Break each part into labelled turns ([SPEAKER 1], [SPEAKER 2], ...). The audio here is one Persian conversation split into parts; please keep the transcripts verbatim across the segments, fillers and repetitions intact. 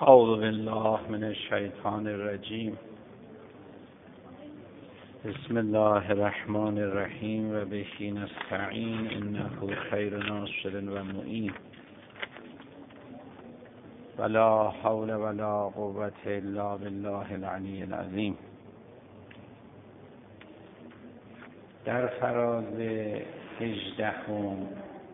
[SPEAKER 1] اعوذ بالله من الشیطان الرجیم. بسم الله الرحمن الرحیم و بهی نستعین انه خیر ناصر و معین ولا حول ولا قوة الا بالله العلی العظیم. در فراز هجدهم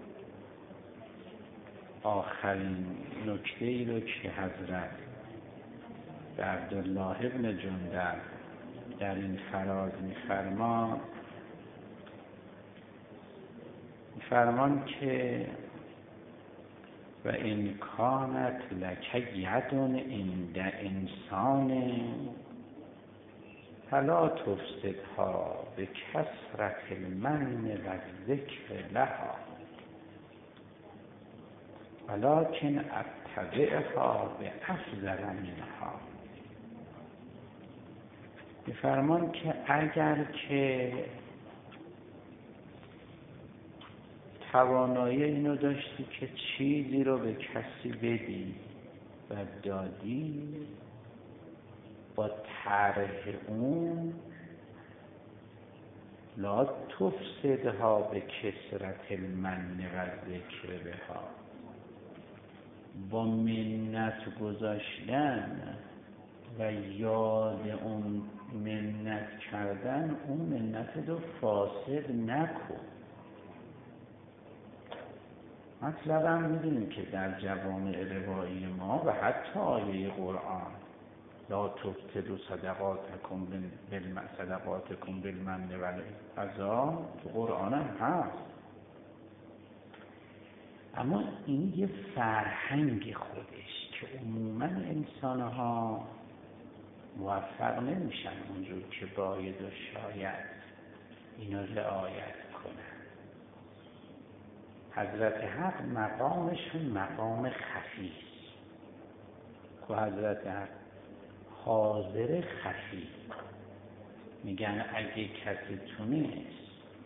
[SPEAKER 1] آخرین نکته ای رو که حضرت عبدالله ابن جندب در این فراز می‌فرما می‌فرمان که و این کانت لک یدن عند انسان فلا تفسدها به کثرت المن و الذکر لها ولکن اتبعها به افضل منها. می‌فرمان که اگر که توانایی اینو داشتی که چیزی رو به کسی بدی و دادی با طرح اون لا تفسدها به کثرت المن و ذکر بها، با منت گذاشتن و یاد اون منت کردن اون منت رو فاسد نکن. مطلب هم میدونیم که در جوامع روایی ما و حتی آیه قرآن لا تبطلوا صدقاتکم صدقاتکم بالمن والأذی تو قرآن هم هست، اما این یه فرهنگ خودش که عموما انسانها موفق نمیشن اونجور که باید و شاید اینو رعایت کنن. حضرت حق مقامشون مقام خفیست که حضرت حق حاضر خفی میگن اگه کسی تونست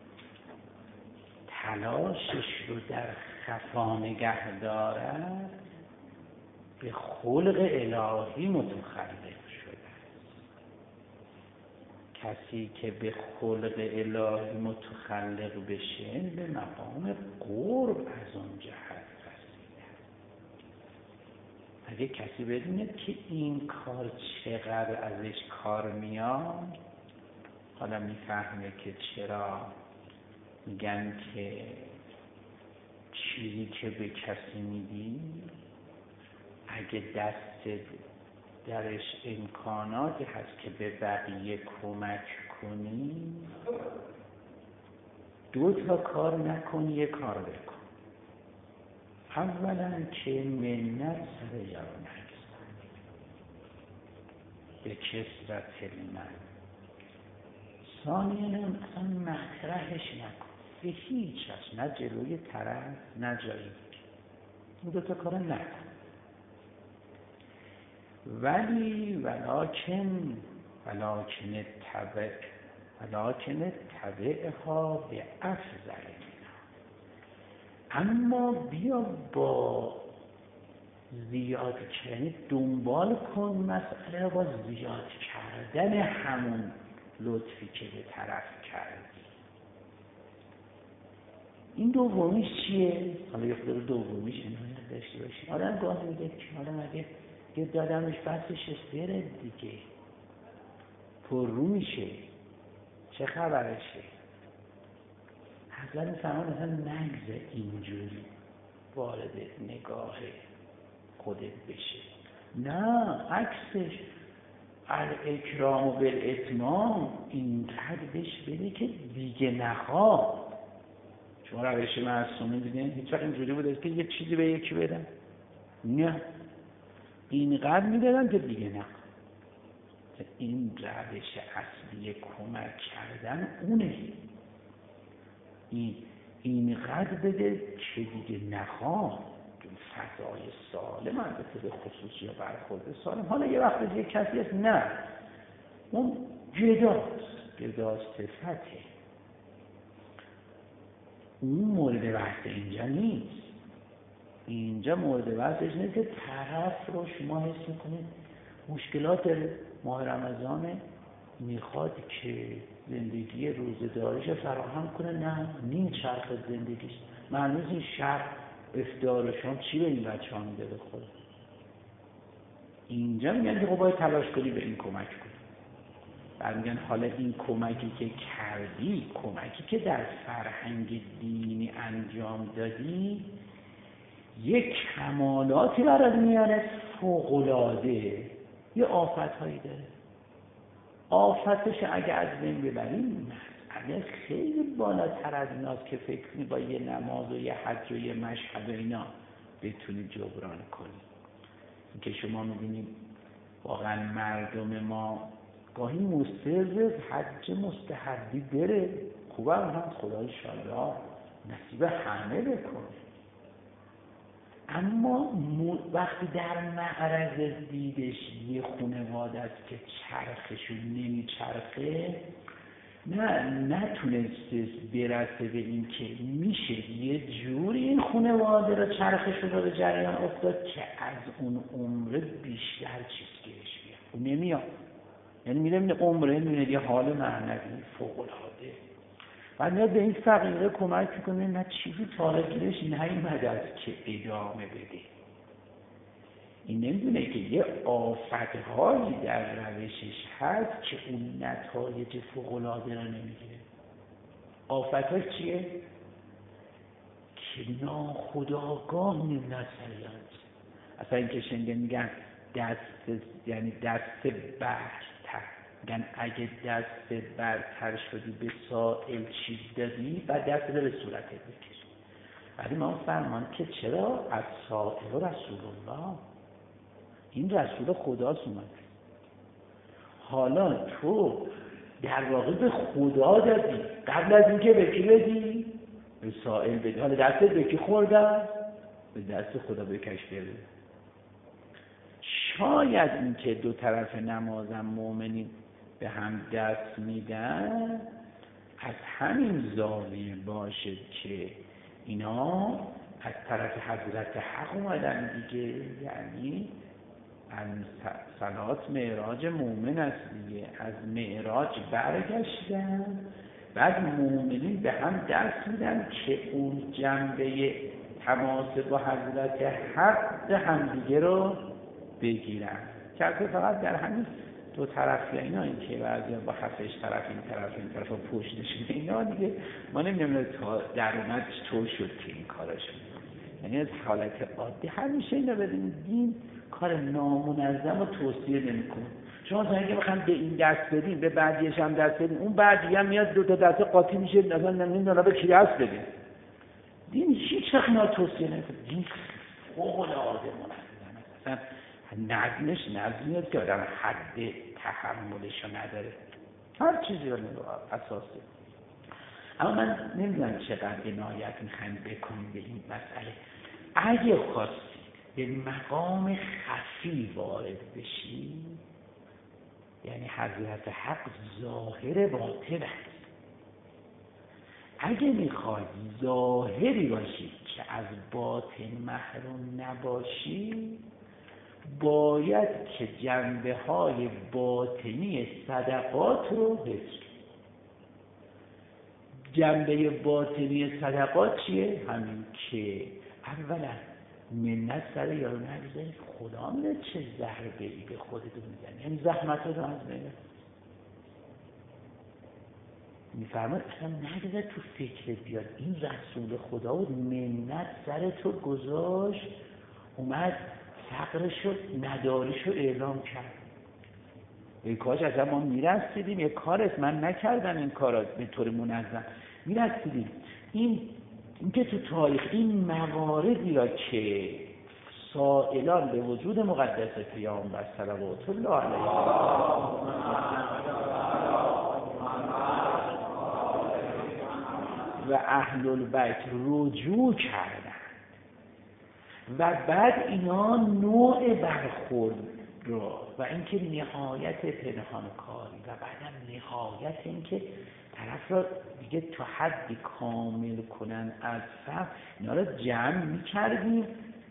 [SPEAKER 1] تلاشش رو در خفا نگه دارد به خلق الهی متخلق شده. کسی که به خلق الهی متخلق بشه به مقام قرب از اون جهت رسیده. اگه کسی بدونه که این کار چقدر ازش کار میاد، حالا میفهمه که چرا میگن که چیزی که به کسی میدی اگه دست درش امکاناتی هست که به بقیه کمک کنی، دو تا کار نکن، یک کار بکن. اولا که منت سر یارو نگذار به کثرت المن، ثانیاً اصلا مطرحش نکن به هیچ وجه، نه جلوی طرف نه جایی. این دو تا کار نکن. ولی ولکن ولکن التبع ولکن التبعها به افضل منها، اما بیا با زیاد کردن دنبال کن مسئله با زیاد کردن همون لطفی که به طرف کردی. این دومیش چیه؟ حالا یه خود دومیش عنایت داشته باشیم. آدم گاه میگه که حالا اگه یه دادمش بسش بره دیگه پر رو میشه، چه خبرشه؟ حضرت فرمان اصلا نگذار اینجوری وارد نگاه خودت بشه. نه، عکسش الاکرام و بالاتمام، اینقدر بهش بده که دیگه نخواد. شما روش معصومین دیدین هیچ وقت اینجوری بوده که یه چیزی به یکی بدن؟ نه، اینقدر میدادن که دیگه نخواد. این روش اصلی کمک کردن اونه. این اینقدر بده که دیگه نخواد. فضای سالم البته به خصوص یا برخورد سالم. حالا یه وقت یه کسی هست نه، اون گداست، گداست صفته، اون مورد بحث اینجا نیست. اینجا مورد بحثش اینه که طرف رو شما حس میکنید مشکلات ماه رمضان میخواد که زندگی روزه‌داریش فراهم کنه، نه نیم چرخ زندگیش معلومه این شب افطار و شام چی به این بچه ها میده به خود. اینجا میگن که خب باید تلاش کنی به این کمک کنی. بعد میگن حالا این کمکی که کردی، کمکی که در فرهنگ دینی انجام دادی، یک کمالاتی برات میاره فوق‌العاده، یه آفت‌هایی داره. آفتش اگه از بین ببریم مسئله خیلی بالاتر از ایناست که فکر کنی با یه نماز و یه حج و یه مشهد و اینا بتونی جبران کنی. که شما می‌بینید واقعا مردم ما گاهی مصر حج مستحبی بره، خوبه هم خدا انشاءالله نصیب همه بکنه، اما وقتی در معرض دیدش یه خانواده است که چرخشون نمیچرخه، نه نتونسته برسه به این که میشه یه جوری این خانواده رو چرخشون رو به جریان افتاد که از اون عمره بیشتر چیز گیرش بیاد. اون نمیاد، یعنی میره میره عمره میره یه حال معنوی فوق‌العاده، بعد میاد به این فقیره کمک میکنه، نه چیزی طالبگیرش نیومده است که ادامه بده. این نمیدونه که یه آفت‌هایی در روشش هست که اون نتایج فوق‌العاده را نمیگیره. آفت‌ها چیه؟ که ناخودآگاه نمی‌نسلیت. اصلا این که شنیده میگن دست، یعنی دست برتر، میگن اگه دست برتر شدی به سائل چیز دادی و دست به صورتت بکش. ولی ما فرمان که چرا از سائل رسول الله، این رسول خداست اومد. حالا تو در واقع به خدا دادی، قبل از اینکه به کی بدی؟ به سائل بدی. حالا دستت به کی خورده؟ به دست خدا بکش بده. شاید این که دو طرف نمازم مؤمنین به هم دست میدن از همین زاویه باشه که اینا از طرف حضرت حق اومدن دیگه، یعنی از صلات معراج مؤمن است دیگه، از معراج برگشتن، بعد مؤمنین به هم دست میدن که اون جنبه تماس با حضرت حق همدیگه رو بگیرن. که فقط در همین دو طرف یا اینا، این که بعضی با هفتش طرف این طرف این طرف پشتش اینا دیگه ما نمیدونم تا در اومد چطور شد که این کاراشون، یعنی از حالت عادی همیشه اینا بدین دین کار نامنظم رو توصیه نمی‌کنه. شما تا اینکه بخوام به این دست بدین به بعدیش هم دست بدین، اون بعدی هم میاد دو تا دست قاطی میشه، مثلا نمیدونم به کی دست بدین. دین هیچ وقت اینا توصیه نمی‌کنه. دین فوق‌العاده منظمه. مثلا نظمش نظمیه که آدم حد تحملشو نداره، هر چیزی رو اساسه. اما من نمیدونم چقدر عنایت میخوایم بکنیم به این مسئله. اگه خواستی به مقام خفی وارد بشی، یعنی حضرت حق ظاهر باطن است، اگه میخوای ظاهری باشی که از باطن محروم نباشی، باید که جنبه های باطنی صدقات رو حفظ. جنبه باطنی صدقات چیه؟ همین که اولا منت سر یارو نگذاری، خدا میره چه ضربه ای به خودتون میزنی، یعنی زحمت رو از بین میفرماید اصلا نگذار تو فکرت بیاد این رسول خدا بود، منت سر تو گذاشت، اومد فقرشو نداریشو اعلام کرد. ای کاش اصلا ما میرسیدیم، یک کار است من نکردم این کارا به طور منظم، میرسیدیم این اینکه تو تاریخ این مواردی را که سائلان به وجود مقدس پیامبر صلوات الله علیه و اهل البیت رجوع کردند و بعد اینا نوع برخورد را و اینکه نهایت پنهان کاری و بعدم نهایت اینکه طرف را دیگه تا حدی کامل کنن از فهم، اینا را جمع می‌کردیم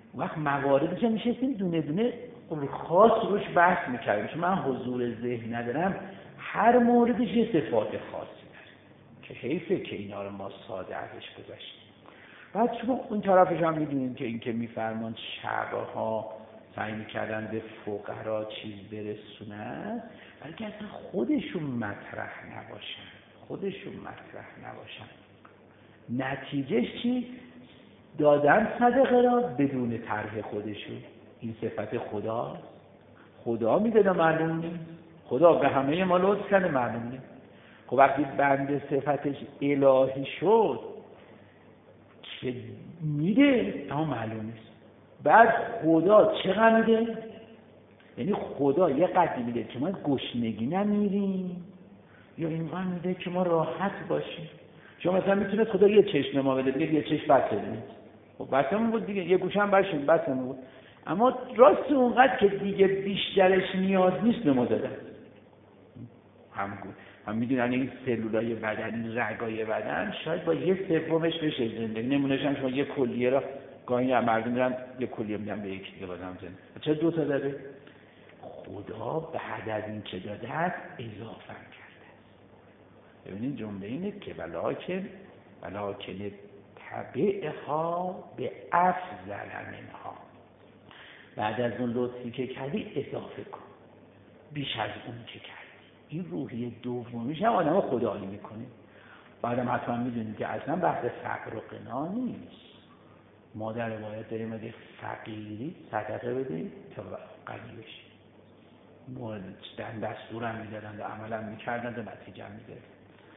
[SPEAKER 1] وقت مواردش هم میشستیم دونه دونه خاص روش بحث میکردیم، چون من حضور ذهن ندارم، هر موردش یه صفات خاصی داره که حیفه که اینا رو ما ساده ازش گذاشتیم. بعد شما اون طرفش هم میدونیم که این که میفرمان شعبها سعی میکردن به فقرا چیز برسونن، بلکه اصلا خودشون مطرح نباشن، خودشون مطرح نباشن. نتیجهش چی؟ دادن صدقه را بدون طرح خودشون. این صفت خدا، خدا میده معلوم نیست، خدا به همه ما لطف کنه معلوم نیست. خب وقتی بنده صفتش الهی شد که میده اما معلوم نیست. بعد خدا چقدر میده؟ یعنی خدا یه قدری میده که ما گشنگی نمیریم، یا اینقدر میده که ما راحت باشیم. شما مثلا میتونه خدا یه چشم ما بده، دیگه یه چشم بس بده، خب بسمون بود دیگه، یه گوشم برشیم بسمون بود. اما راست اونقدر که دیگه بیشترش نیاز نیست به ما دادن. هم گفت هم میدونن این سلولای بدن، این رگای بدن شاید با یه سومش بشه زنده. نمونهش هم شما یه کلیه را گاهی مردم میرن یه کلیه میدن به یکی دیگه بازم زنده. چرا دو تا داره؟ خدا بعد از این که داده است اضافه کرده. ببینید جمله اینه که ولکن ولکن تبعها به افضل منها، بعد از اون لطفی که کردی اضافه کن بیش از اون که کردی. این روحیه دومیش هم آدم خدایی میکنه. بعدم حتما میدونید که اصلا بحث فقر و غنا نیست. ما در روایت داریم اگه فقیری صدقه بدهید تا غنی بشی. مورد دستورم میدادن و عملم میکردن و نتیجه میگرفتن.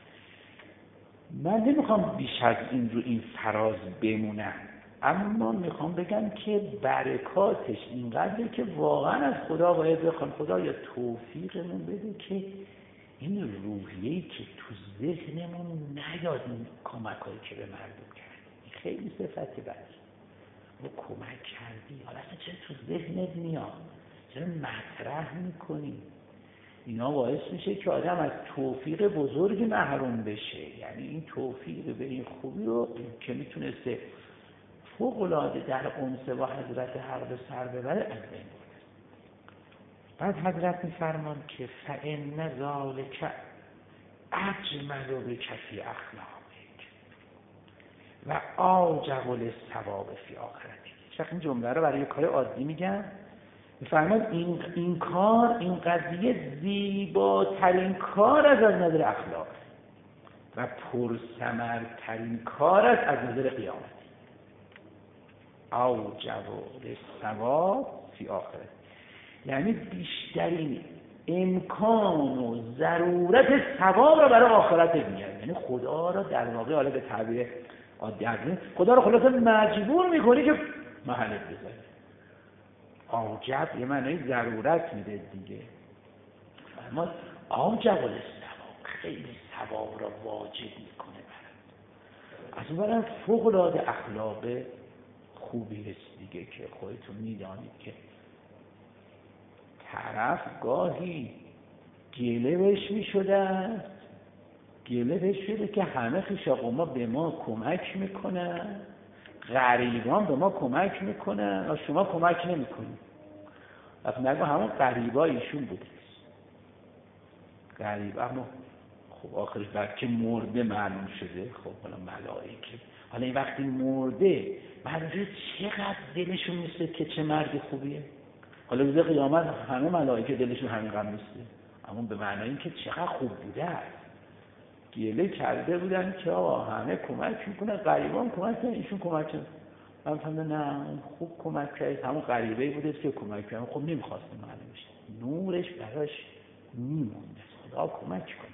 [SPEAKER 1] من نمیخوام بیش از این رو این فراز بمونم، اما میخوام بگم که برکاتش اینقدره که واقعا از خدا باید بخوام خدا یا توفیقمون بده که این روحیه‌ای که تو ذهنمون نیاد این کمکایی که به مردم کردی، خیلی صفتی بده و کمک کردی، حالا اصلا چرا تو ذهنت میاد، چرا مطرح میکنی؟ اینا باعث میشه که آدم از توفیق بزرگی محروم بشه. یعنی این توفیق به این خوبی رو که میتونسته فوق‌العاده در انس با حضرت حق به سر ببره از بین برد. بعد حضرت میفرمان که فإن ذلک اجمل بک فی اخلاقک و اوجب للثواب فی آخرتک. چرا این جمله رو برای کار عادی میگم؟ میفرمان این این کار، این قضیه زیباترین کار از از نظر اخلاق و پرثمرترین کار است از نظر قیامت. اوجب للثواب فی آخرت، یعنی بیشترین امکان و ضرورت ثواب را برای آخرت میاره. یعنی خدا را در واقع، حالا به تعبیر عادی ازین، خدا را خلاصه مجبور میکنی که محلت بذاری. اوجب یه معنی ضرورت میده دیگه. اما اوجب للثواب خیلی ثواب را واجب میکنه برات. از اون برم فوق العاده اخلاق خوبی هست دیگه که خودتون میدانید که طرف گاهی گله بهش میشدن، گله بهش شده که همه خویشاقوما به ما کمک میکنن، غریبان به ما کمک میکنن و شما کمک نمیکنید. وقتی نگو همون غریبا ایشون بوده، غریب اما خب آخرش بعد که مرده معلوم شده. خب حالا ملائکه، حالا این وقتی مرده مرده چقدر دلشون میسته که چه مرد خوبیه. حالا روز قیامت همه ملائکه دلشون همین غم میسته، اما به معنای این که چقدر خوب بوده است. گله کرده بودن که آقا همه کمک میکنن، غریبان کمک کنن، ایشون کمک کنن. من فهمیدم نه خوب کمک کرد، همون غریبه‌ای بوده که کمک کرد. خب نمیخواستم معلوم بشه، نورش براش میمونده. خدا کمک کنه.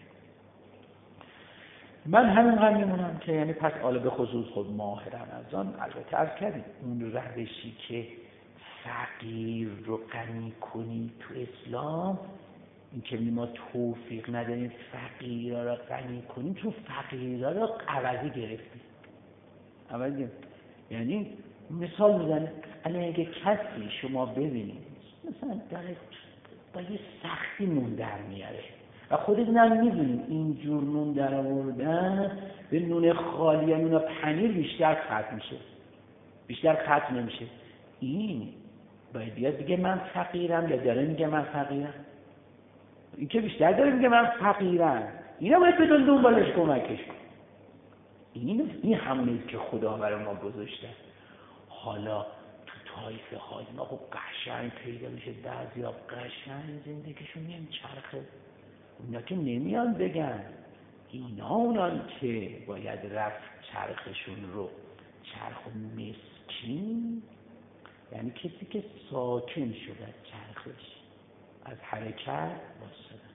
[SPEAKER 1] من همینقدر میمونم که یعنی پس حالا به خصوص خود ماه رمضان البته عرض کردیم اون روشی که فقیر رو غنی کنی تو اسلام، این که ما توفیق نداریم فقیرها رو غنی کنیم، چون فقیرها رو عوضی گرفتیم. عوضی یعنی مثال میزنه، الان اگه کسی شما ببینید مثلا داره با یه سختی نون در میاره و خودتون هم میدونید اینجور نون در آوردن به نون خالی یا نون پنیر بیشتر ختم میشه، بیشتر ختم نمیشه. این باید بیاد بگه من فقیرم یا داره میگه من فقیرم؟ این که بیشتر داره میگه من فقیرم، اینا باید بدون دنبالش کمکش کن. این این همونیه که خدا برای ما گذاشته. حالا تو طایفه های ما خب قشنگ پیدا میشه، بعضیا قشنگ زندگیشون نمیچرخه، اینا که نمیان بگن، اینا اونان که باید رفت چرخشون رو. چرخ مسکین یعنی کسی که ساکن شده از چرخش، از حرکت واسطه.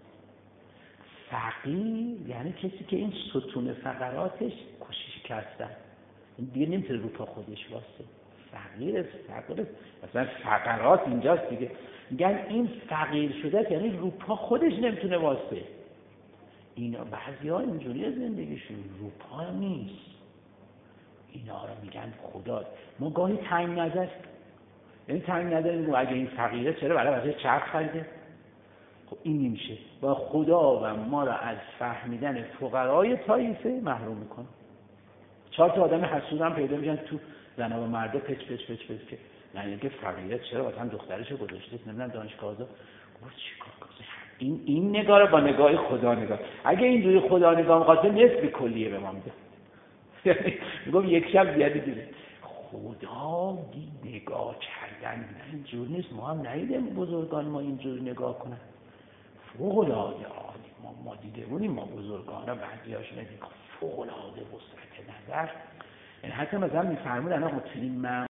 [SPEAKER 1] فقیر یعنی کسی که این ستون فقراتش شکستن، این دیگه نمیتونه رو پا خودش واسه. فقیر فقیر مثلا فقرات اینجاست دیگه، میگن این فقیر شده یعنی رو پا خودش نمیتونه واسه. اینا بعضی‌ها اینجوری زندگیشون رو پا نیست. اینا رو میگن خدا. ما گاهی تنگ نظر، یعنی تنگ نظر میگم اگه این فقیره چرا برای واسه چرخ خریده؟ خب این نمیشه. با خدا و ما را از فهمیدن فقرای طایفه محروم میکنه. چهار تا آدم حسود هم پیدا میشن تو زنا و مردا پچ پچ پچ پچ که یعنی که فقیره چرا واسه دخترشو گذاشته نمیدونم دانشگاه آزاد. گفت چیکار کنه؟ این این نگاه رو با نگاه خدا نگاه. اگه اینجوری خدا نگاه می‌خواد نصف کلیه به ما میده. یعنی میگم یک شب زیادی دیده. خدا دی نگاه کردن نه اینجور نیست. ما هم ندیدیم بزرگان ما اینجور نگاه کنن. فوق العاده عالی. ما ما دیده بودیم ما بزرگان ها بعضی‌هاشون دیدیم فوق العاده وسعت نظر. یعنی حتی مثلا می‌فرمودن آقا تو این